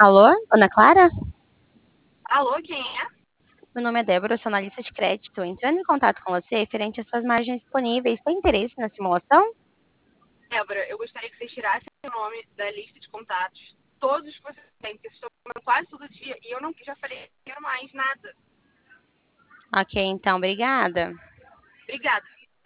Alô, Ana Clara? Alô, quem é? Meu nome é Débora, eu sou analista de crédito. Entrando em contato com você referente às suas margens disponíveis. Tem interesse na simulação? Débora, eu gostaria que vocês tirassem o nome da lista de contatos, todos que vocês têm, porque vocês estão falando quase todo dia e eu não já falei, não quero mais nada. Ok, então, obrigada. Obrigada.